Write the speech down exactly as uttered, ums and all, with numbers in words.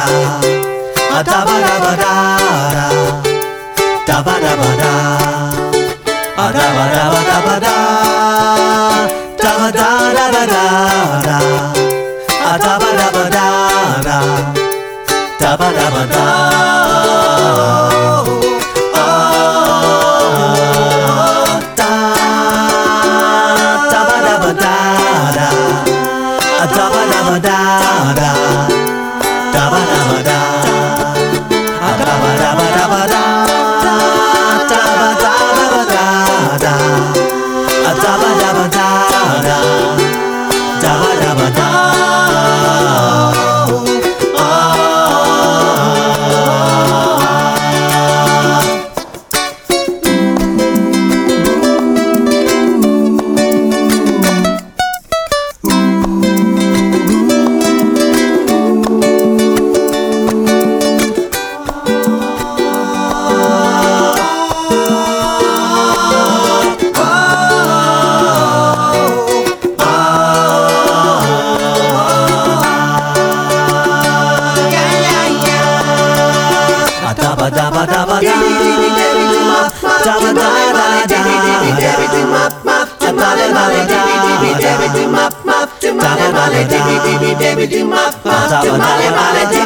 a da ba da ba da da, da ba da ba da, a da ba da ba da ba da, da ba da da da da da, a da ba da ba da da, da ba da ba da. Male, male,